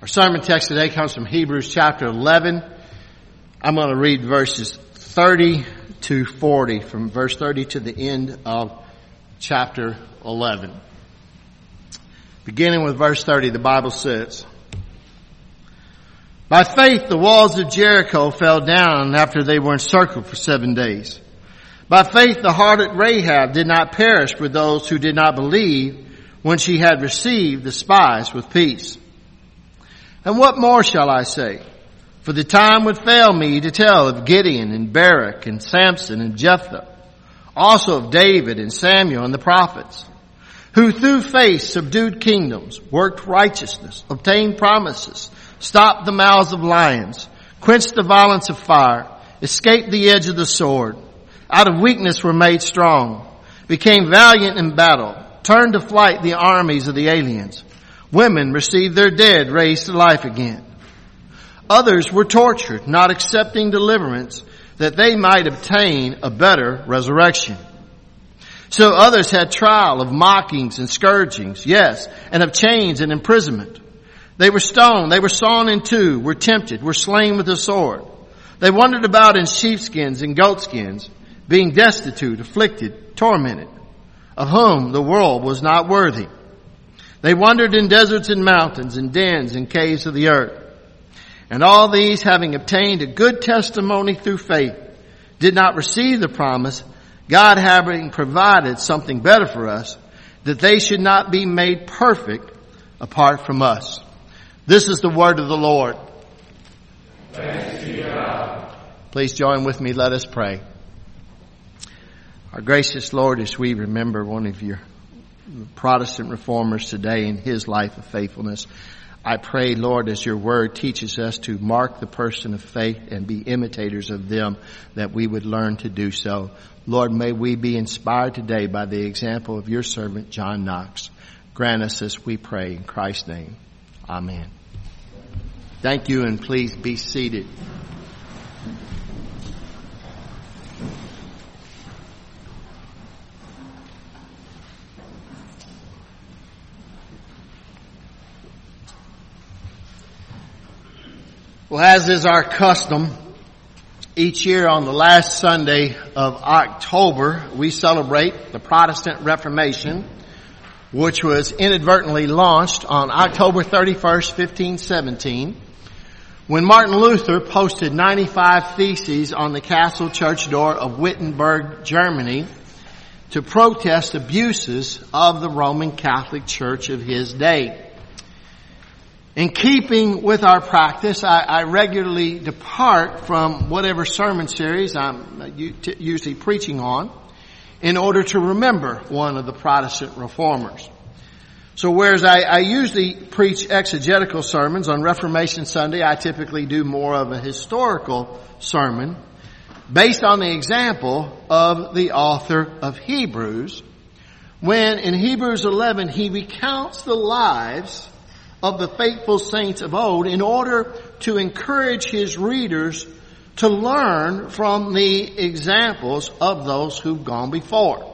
Our sermon text today comes from Hebrews chapter 11. I'm going to read verses 30 to 40, from verse 30 to the end of chapter 11. Beginning with verse 30, the Bible says, "By faith the walls of Jericho fell down after they were encircled for 7 days. By faith the harlot Rahab did not perish with those who did not believe when she had received the spies with peace. And what more shall I say? For the time would fail me to tell of Gideon and Barak and Samson and Jephthah, also of David and Samuel and the prophets, who through faith subdued kingdoms, worked righteousness, obtained promises, stopped the mouths of lions, quenched the violence of fire, escaped the edge of the sword, out of weakness were made strong, became valiant in battle, turned to flight the armies of the aliens. Women received their dead raised to life again. Others were tortured, not accepting deliverance, that they might obtain a better resurrection. So others had trial of mockings and scourgings, yes, and of chains and imprisonment. They were stoned, they were sawn in two, were tempted, were slain with the sword. They wandered about in sheepskins and goatskins, being destitute, afflicted, tormented, of whom the world was not worthy. They wandered in deserts and mountains, in dens and caves of the earth. And all these, having obtained a good testimony through faith, did not receive the promise, God having provided something better for us, that they should not be made perfect apart from us." This is the word of the Lord. Thanks be to God. Please join with me. Let us pray. Our gracious Lord, as we remember one of your Protestant reformers today in his life of faithfulness, I pray, Lord, as your word teaches us to mark the person of faith and be imitators of them, that we would learn to do so. Lord, may we be inspired today by the example of your servant, John Knox. Grant us this, we pray, in Christ's name. Amen. Thank you, and please be seated. Well, as is our custom, each year on the last Sunday of October, we celebrate the Protestant Reformation, which was inadvertently launched on October 31st, 1517, when Martin Luther posted 95 theses on the castle church door of Wittenberg, Germany, to protest abuses of the Roman Catholic Church of his day. In keeping with our practice, I regularly depart from whatever sermon series I'm usually preaching on in order to remember one of the Protestant reformers. So whereas I usually preach exegetical sermons on Reformation Sunday, I typically do more of a historical sermon based on the example of the author of Hebrews, when in Hebrews 11 he recounts the lives of the faithful saints of old in order to encourage his readers to learn from the examples of those who've gone before.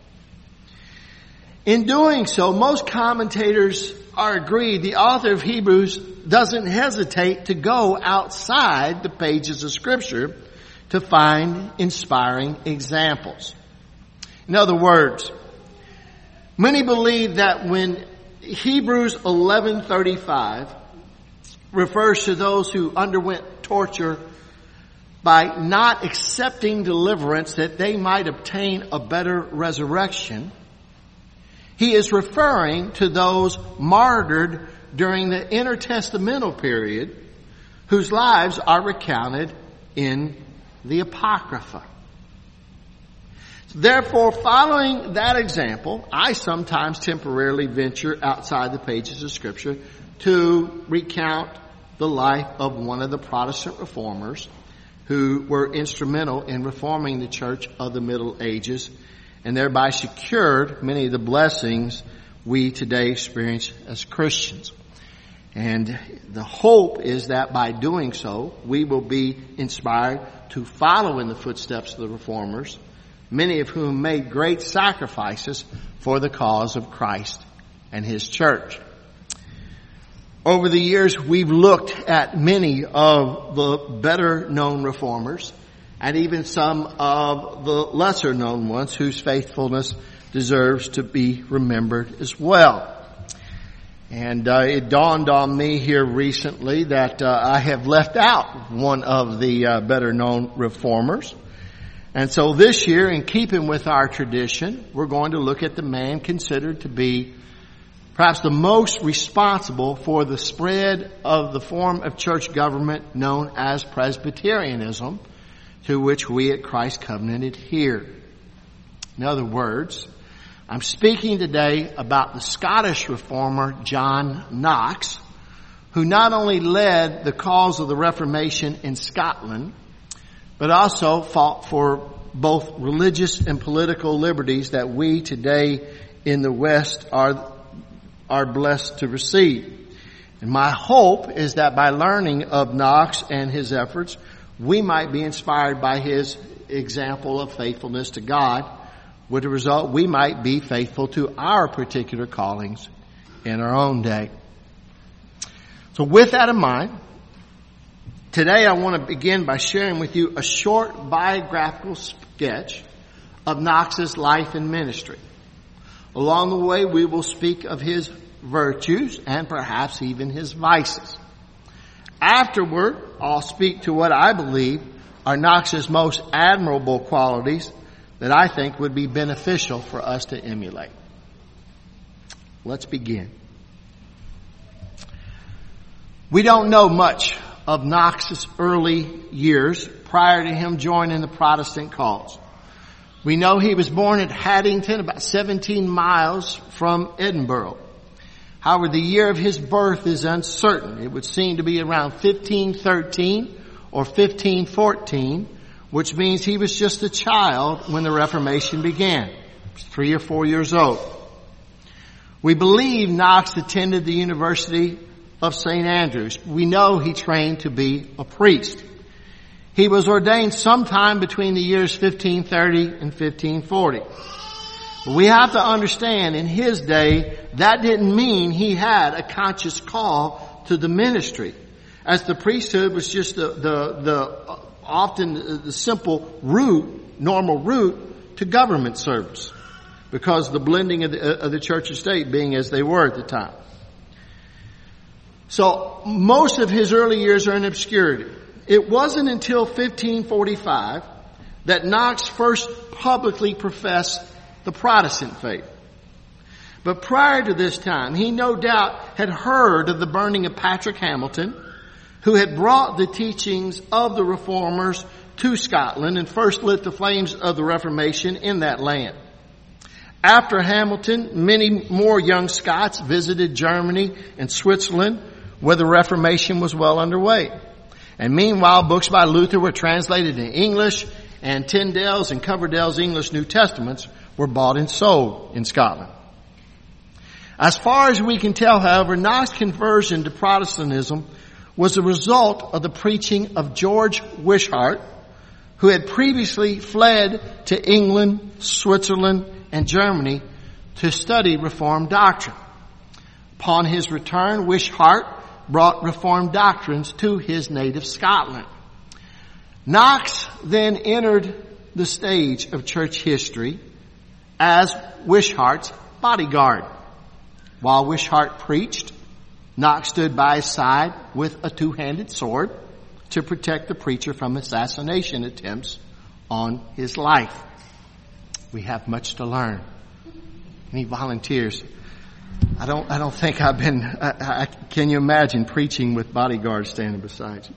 In doing so, most commentators are agreed the author of Hebrews doesn't hesitate to go outside the pages of Scripture to find inspiring examples. In other words, many believe that when Hebrews 11:35 refers to those who underwent torture by not accepting deliverance that they might obtain a better resurrection, he is referring to those martyred during the intertestamental period whose lives are recounted in the Apocrypha. Therefore, following that example, I sometimes temporarily venture outside the pages of Scripture to recount the life of one of the Protestant reformers who were instrumental in reforming the church of the Middle Ages and thereby secured many of the blessings we today experience as Christians. And the hope is that by doing so, we will be inspired to follow in the footsteps of the reformers, many of whom made great sacrifices for the cause of Christ and his church. Over the years, we've looked at many of the better known reformers and even some of the lesser known ones whose faithfulness deserves to be remembered as well. And it dawned on me here recently that I have left out one of the better known reformers. And so this year, in keeping with our tradition, we're going to look at the man considered to be perhaps the most responsible for the spread of the form of church government known as Presbyterianism, to which we at Christ Covenant adhere. In other words, I'm speaking today about the Scottish reformer John Knox, who not only led the cause of the Reformation in Scotland, but also fought for both religious and political liberties that we today in the West are blessed to receive. And my hope is that by learning of Knox and his efforts, we might be inspired by his example of faithfulness to God. With the result, we might be faithful to our particular callings in our own day. So with that in mind, today I want to begin by sharing with you a short biographical sketch of Knox's life and ministry. Along the way, we will speak of his virtues and perhaps even his vices. Afterward, I'll speak to what I believe are Knox's most admirable qualities that I think would be beneficial for us to emulate. Let's begin. We don't know much of Knox's early years prior to him joining the Protestant cause. We know he was born at Haddington, about 17 miles from Edinburgh. However, the year of his birth is uncertain. It would seem to be around 1513 or 1514, which means he was just a child when the Reformation began. He was 3 or 4 years old. We believe Knox attended the University of St. Andrews. We know he trained to be a priest. He was ordained sometime between the years 1530 and 1540. But we have to understand, in his day, that didn't mean he had a conscious call to the ministry, as the priesthood was just the often the simple normal route to government service, because of the blending of the church and state being as they were at the time. So most of his early years are in obscurity. It wasn't until 1545 that Knox first publicly professed the Protestant faith. But prior to this time, he no doubt had heard of the burning of Patrick Hamilton, who had brought the teachings of the Reformers to Scotland and first lit the flames of the Reformation in that land. After Hamilton, many more young Scots visited Germany and Switzerland, where the Reformation was well underway. And meanwhile, books by Luther were translated in English, and Tyndale's and Coverdale's English New Testaments were bought and sold in Scotland. As far as we can tell, however, Knox's conversion to Protestantism was a result of the preaching of George Wishart, who had previously fled to England, Switzerland, and Germany to study Reformed doctrine. Upon his return, Wishart brought Reformed doctrines to his native Scotland. Knox then entered the stage of church history as Wishart's bodyguard. While Wishart preached, Knox stood by his side with a two-handed sword to protect the preacher from assassination attempts on his life. We have much to learn. Any volunteers? I don't think I've been, can you imagine preaching with bodyguards standing beside you?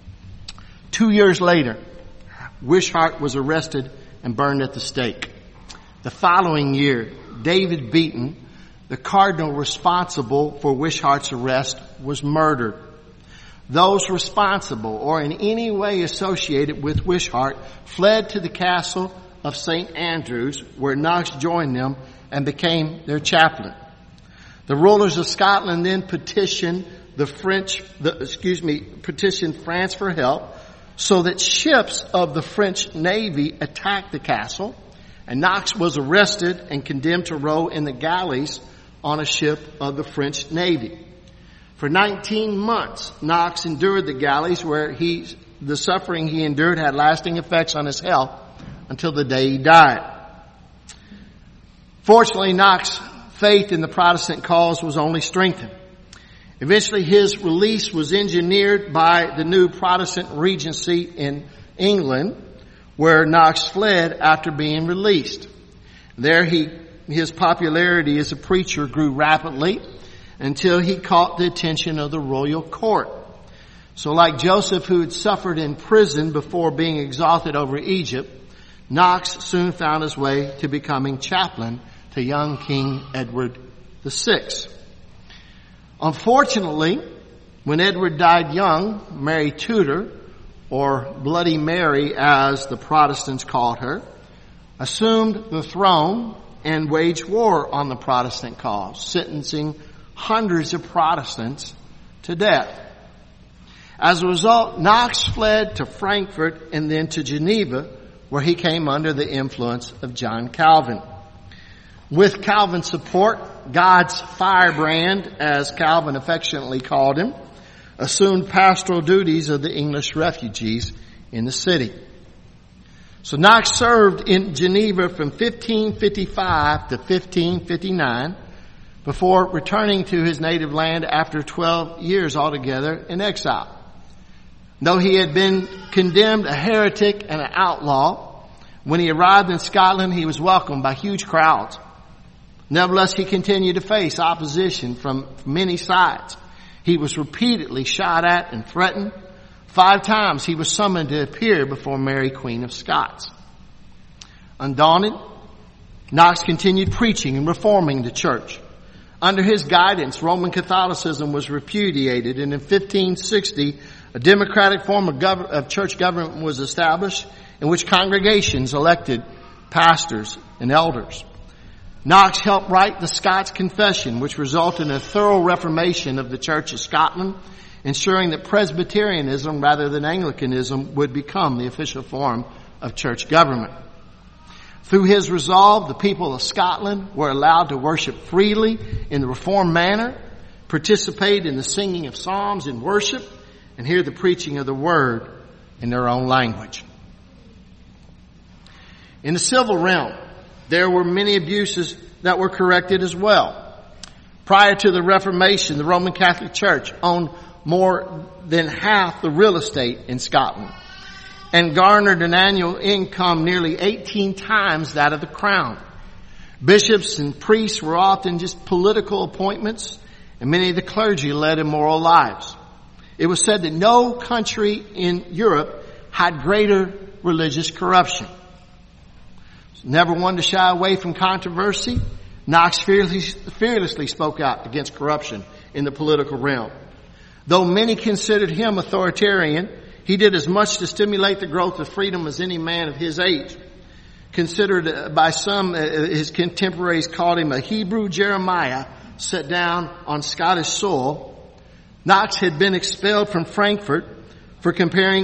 2 years later, Wishart was arrested and burned at the stake. The following year, David Beaton, the cardinal responsible for Wishart's arrest, was murdered. Those responsible or in any way associated with Wishart fled to the castle of St. Andrews, where Knox joined them and became their chaplain. The rulers of Scotland then petitioned petitioned France for help, so that ships of the French Navy attacked the castle, and Knox was arrested and condemned to row in the galleys on a ship of the French Navy. For 19 months, Knox endured the galleys where the suffering he endured had lasting effects on his health until the day he died. Fortunately, Knox's faith in the Protestant cause was only strengthened. Eventually, his release was engineered by the new Protestant regency in England, where Knox fled after being released. There his popularity as a preacher grew rapidly until he caught the attention of the royal court. So like Joseph, who had suffered in prison before being exalted over Egypt, Knox soon found his way to becoming chaplain to young King Edward VI. Unfortunately, when Edward died young, Mary Tudor, or Bloody Mary as the Protestants called her, assumed the throne and waged war on the Protestant cause, sentencing hundreds of Protestants to death. As a result, Knox fled to Frankfurt and then to Geneva, where he came under the influence of John Calvin. With Calvin's support, God's firebrand, as Calvin affectionately called him, assumed pastoral duties of the English refugees in the city. So Knox served in Geneva from 1555 to 1559 before returning to his native land after 12 years altogether in exile. Though he had been condemned a heretic and an outlaw, when he arrived in Scotland, he was welcomed by huge crowds. Nevertheless, he continued to face opposition from many sides. He was repeatedly shot at and threatened. 5 times he was summoned to appear before Mary, Queen of Scots. Undaunted, Knox continued preaching and reforming the church. Under his guidance, Roman Catholicism was repudiated, and in 1560, a democratic form of church government was established in which congregations elected pastors and elders. Knox helped write the Scots Confession, which resulted in a thorough reformation of the Church of Scotland, ensuring that Presbyterianism rather than Anglicanism would become the official form of church government. Through his resolve, the people of Scotland were allowed to worship freely in the Reformed manner, participate in the singing of psalms and worship, and hear the preaching of the Word in their own language. In the civil realm, there were many abuses that were corrected as well. Prior to the Reformation, the Roman Catholic Church owned more than half the real estate in Scotland and garnered an annual income nearly 18 times that of the crown. Bishops and priests were often just political appointments, and many of the clergy led immoral lives. It was said that no country in Europe had greater religious corruption. Never one to shy away from controversy, Knox fearlessly spoke out against corruption in the political realm. Though many considered him authoritarian, he did as much to stimulate the growth of freedom as any man of his age. Considered by some, his contemporaries called him a Hebrew Jeremiah set down on Scottish soil. Knox had been expelled from Frankfurt for comparing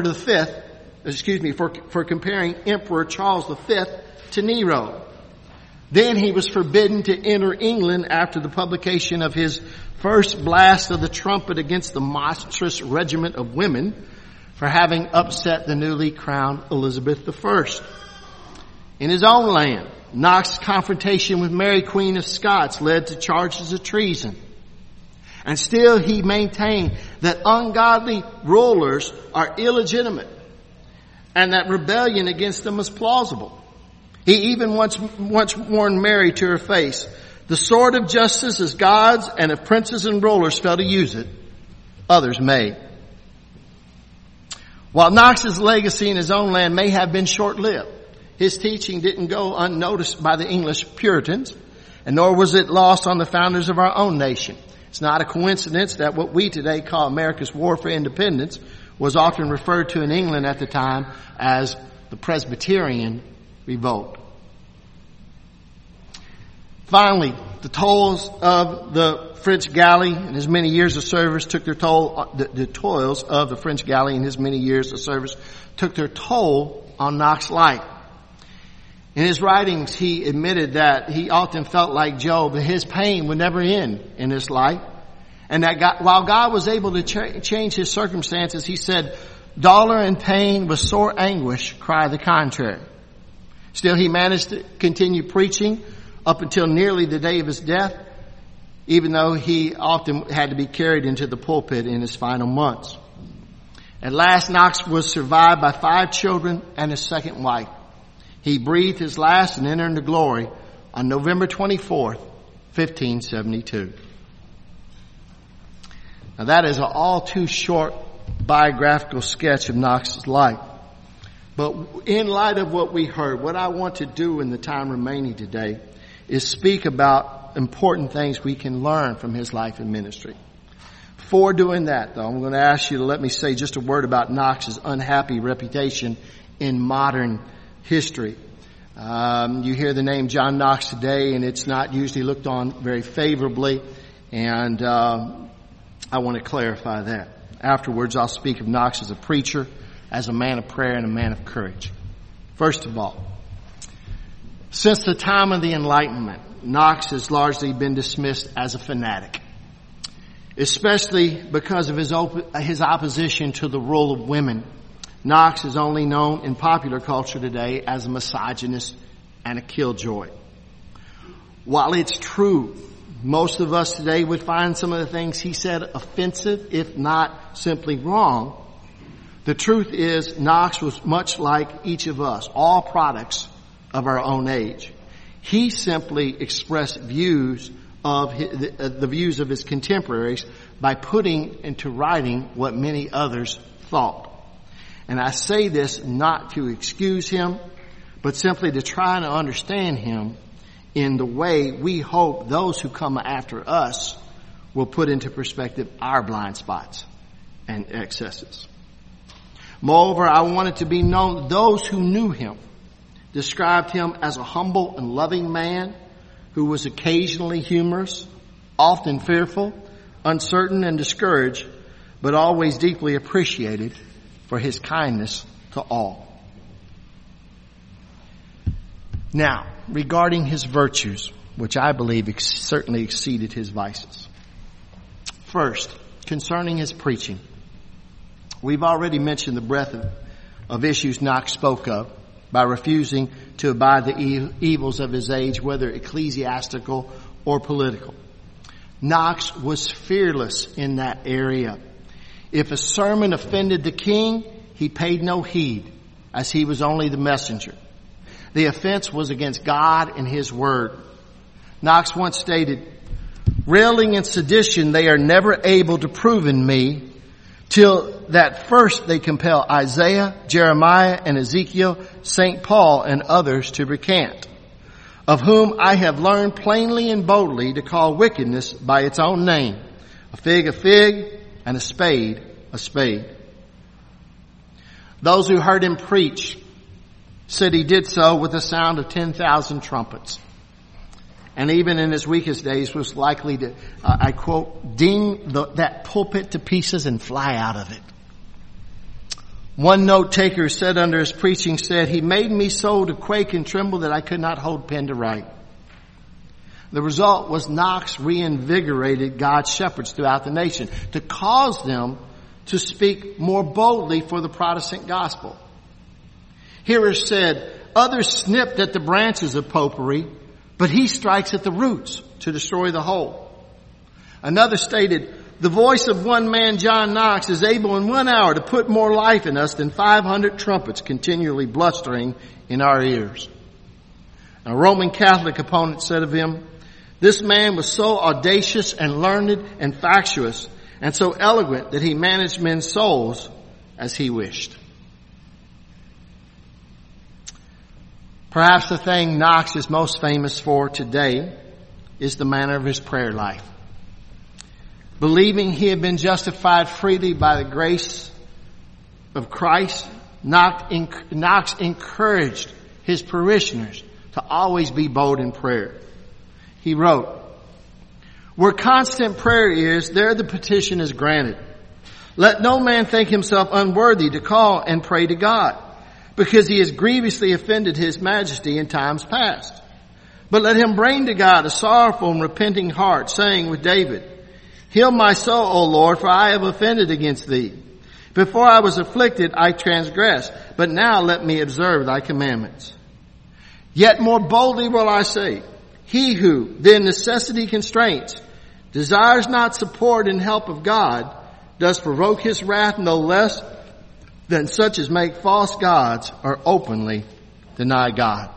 for comparing Emperor Charles V to Nero. Then he was forbidden to enter England after the publication of his first blast of the trumpet against the monstrous regiment of women for having upset the newly crowned Elizabeth I. In his own land, Knox's confrontation with Mary, Queen of Scots, led to charges of treason. And still he maintained that ungodly rulers are illegitimate and that rebellion against them was plausible. He even once warned Mary to her face, "The sword of justice is God's, and if princes and rulers fail to use it, others may." While Knox's legacy in his own land may have been short-lived, his teaching didn't go unnoticed by the English Puritans, and nor was it lost on the founders of our own nation. It's not a coincidence that what we today call America's War for Independence was often referred to in England at the time as the Presbyterian Revolt. Finally, the toils of the French galley and his many years of service took their toll. The toils of the French galley and his many years of service took their toll on Knox's life. In his writings, he admitted that he often felt like Job, that his pain would never end in his life, And that while God was able to change his circumstances, he said, "Dolor and pain with sore anguish cry the contrary." Still, he managed to continue preaching up until nearly the day of his death, even though he often had to be carried into the pulpit in his final months. At last, Knox was survived by 5 children and his second wife. He breathed his last and entered into glory on November 24th, 1572. Now that is an all too short biographical sketch of Knox's life. But in light of what we heard, what I want to do in the time remaining today is speak about important things we can learn from his life and ministry. Before doing that, though, I'm going to ask you to let me say just a word about Knox's unhappy reputation in modern history. You hear the name John Knox today, and it's not usually looked on very favorably, and I want to clarify that. Afterwards, I'll speak of Knox as a preacher, as a man of prayer, and a man of courage. First of all, since the time of the Enlightenment, Knox has largely been dismissed as a fanatic, especially because of his opposition to the role of women. Knox is only known in popular culture today as a misogynist and a killjoy. While it's true, most of us today would find some of the things he said offensive, if not simply wrong. The truth is, Knox was much like each of us, all products of our own age. He simply expressed views of the views of his contemporaries by putting into writing what many others thought. And I say this not to excuse him, but simply to try to understand him in the way we hope those who come after us will put into perspective our blind spots and excesses. Moreover, I want it to be known that those who knew him described him as a humble and loving man who was occasionally humorous, often fearful, uncertain and discouraged, but always deeply appreciated for his kindness to all. Now, regarding his virtues, which I believe certainly exceeded his vices. First, concerning his preaching. We've already mentioned the breadth of issues Knox spoke of by refusing to abide the evils of his age, whether ecclesiastical or political. Knox was fearless in that area. If a sermon offended the king, he paid no heed, as he was only the messenger. The offense was against God and his word. Knox once stated, "Railing and sedition they are never able to prove in me, till that first they compel Isaiah, Jeremiah, and Ezekiel, St. Paul, and others to recant, of whom I have learned plainly and boldly to call wickedness by its own name, a fig, and a spade, a spade." Those who heard him preach said he did so with the sound of 10,000 trumpets. And even in his weakest days was likely to, I quote, "ding that pulpit to pieces and fly out of it." One note taker said under his preaching said, "He made me so to quake and tremble that I could not hold pen to write." The result was Knox reinvigorated God's shepherds throughout the nation to cause them to speak more boldly for the Protestant gospel. Hearers said, "Others snipped at the branches of popery, but he strikes at the roots to destroy the whole." Another stated, "The voice of one man, John Knox, is able in 1 hour to put more life in us than 500 trumpets continually blustering in our ears." A Roman Catholic opponent said of him, "This man was so audacious and learned and factious and so eloquent that he managed men's souls as he wished." Perhaps the thing Knox is most famous for today is the manner of his prayer life. Believing he had been justified freely by the grace of Christ, Knox encouraged his parishioners to always be bold in prayer. He wrote, "Where constant prayer is, there the petition is granted. Let no man think himself unworthy to call and pray to God, because he has grievously offended his majesty in times past. But let him bring to God a sorrowful and repenting heart, saying with David, Heal my soul, O Lord, for I have offended against thee. Before I was afflicted, I transgressed, but now let me observe thy commandments. Yet more boldly will I say, he who, then necessity constraints, desires not support and help of God, does provoke his wrath no less than such as make false gods or openly deny God.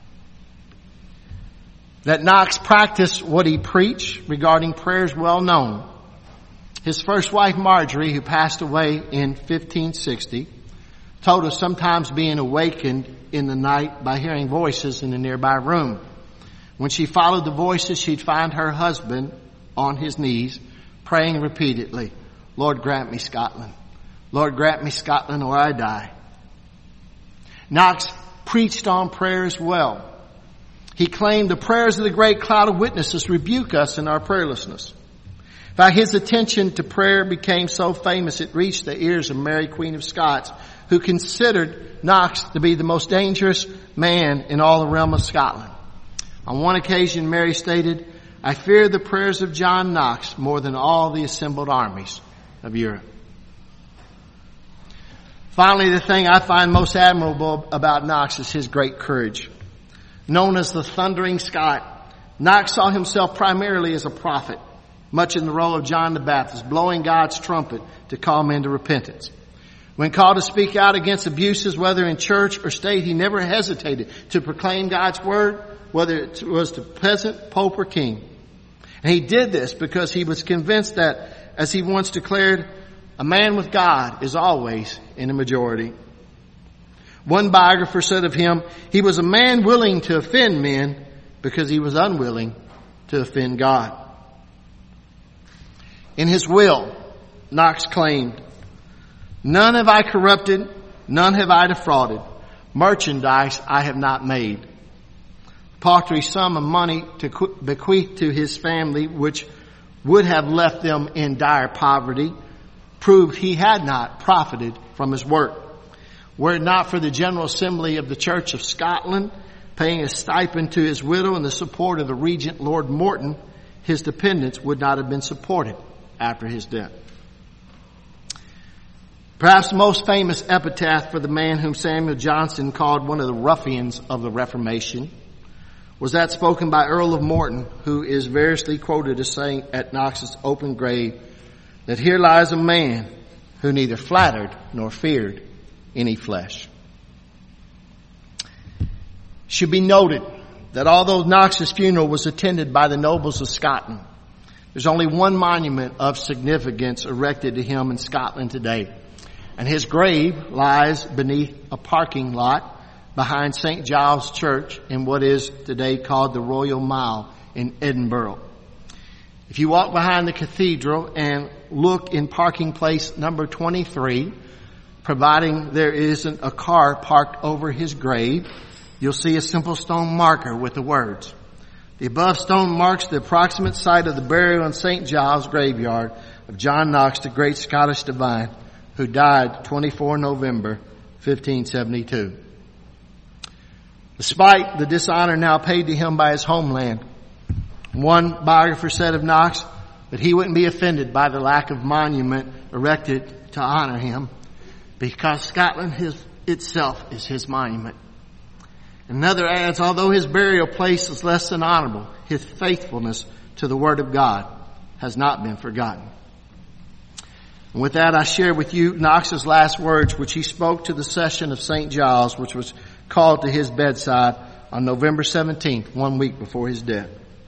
That Knox practiced what he preached regarding prayer is well known. His first wife, Marjorie, who passed away in 1560, told of sometimes being awakened in the night by hearing voices in a nearby room. When she followed the voices, she'd find her husband on his knees, praying repeatedly, Lord, grant me Scotland. Lord, grant me Scotland or I die. Knox preached on prayer as well. He claimed the prayers of the great cloud of witnesses rebuke us in our prayerlessness. In fact, his attention to prayer became so famous it reached the ears of Mary, Queen of Scots, who considered Knox to be the most dangerous man in all the realm of Scotland. On one occasion, Mary stated, I fear the prayers of John Knox more than all the assembled armies of Europe. Finally, the thing I find most admirable about Knox is his great courage. Known as the Thundering Scot, Knox saw himself primarily as a prophet, much in the role of John the Baptist, blowing God's trumpet to call men to repentance. When called to speak out against abuses, whether in church or state, he never hesitated to proclaim God's word, whether it was to peasant, pope, or king. And he did this because he was convinced that, as he once declared, a man with God is always in a majority. One biographer said of him, he was a man willing to offend men because he was unwilling to offend God. In his will, Knox claimed, none have I corrupted, none have I defrauded. Merchandise I have not made. Paltry sum of money to bequeath to his family, which would have left them in dire poverty, proved he had not profited from his work. Were it not for the General Assembly of the Church of Scotland paying a stipend to his widow and the support of the Regent Lord Morton, his dependents would not have been supported after his death. Perhaps the most famous epitaph for the man whom Samuel Johnson called one of the ruffians of the Reformation was that spoken by Earl of Morton, who is variously quoted as saying at Knox's open grave that here lies a man who neither flattered nor feared any flesh. Should be noted that although Knox's funeral was attended by the nobles of Scotland, there's only one monument of significance erected to him in Scotland today. And his grave lies beneath a parking lot behind St. Giles Church in what is today called the Royal Mile in Edinburgh. If you walk behind the cathedral and look in parking place number 23, providing there isn't a car parked over his grave, you'll see a simple stone marker with the words, the above stone marks the approximate site of the burial in St. Giles graveyard of John Knox, the great Scottish divine, who died 24 November 1572. Despite the dishonor now paid to him by his homeland, one biographer said of Knox that he wouldn't be offended by the lack of monument erected to honor him because Scotland itself is his monument. Another adds, although his burial place is less than honorable, his faithfulness to the Word of God has not been forgotten. And with that, I share with you Knox's last words, which he spoke to the session of St. Giles, which was called to his bedside on November 17th, 1 week before his death.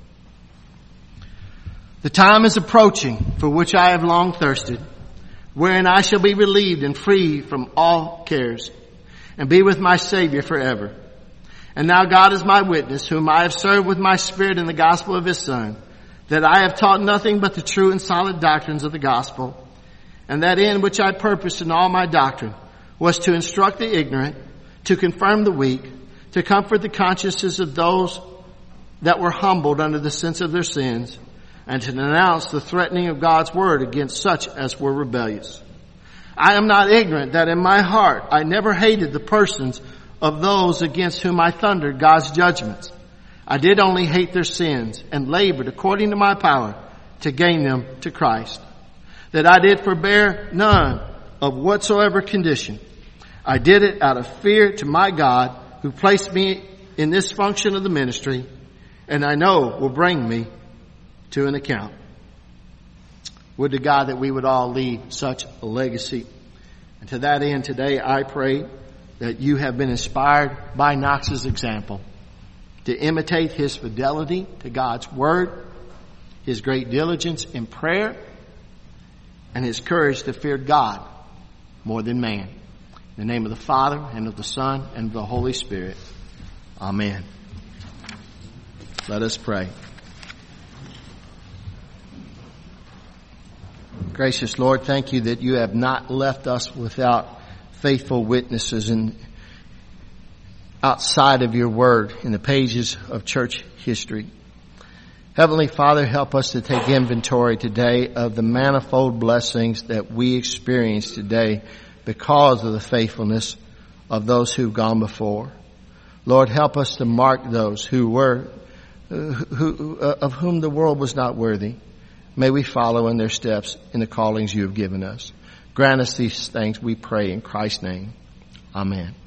The time is approaching for which I have long thirsted, wherein I shall be relieved and free from all cares, and be with my Savior forever. And now God is my witness, whom I have served with my spirit in the gospel of his Son, that I have taught nothing but the true and solid doctrines of the gospel, and that in which I purposed in all my doctrine was to instruct the ignorant, to confirm the weak, to comfort the consciences of those that were humbled under the sense of their sins, and to denounce the threatening of God's word against such as were rebellious. I am not ignorant that in my heart I never hated the persons of those against whom I thundered God's judgments. I did only hate their sins and labored according to my power to gain them to Christ. That I did forbear none of whatsoever condition. I did it out of fear to my God, who placed me in this function of the ministry, and I know will bring me to an account. Would to God that we would all leave such a legacy. And to that end, today I pray that you have been inspired by Knox's example to imitate his fidelity to God's Word, his great diligence in prayer, and his courage to fear God more than man. In the name of the Father, and of the Son, and of the Holy Spirit. Amen. Let us pray. Gracious Lord, thank you that you have not left us without faithful witnesses and outside of your word in the pages of church history. Heavenly Father, help us to take inventory today of the manifold blessings that we experience today because of the faithfulness of those who've gone before. Lord, help us to mark those of whom the world was not worthy. May we follow in their steps in the callings you have given us. Grant us these things, we pray in Christ's name. Amen.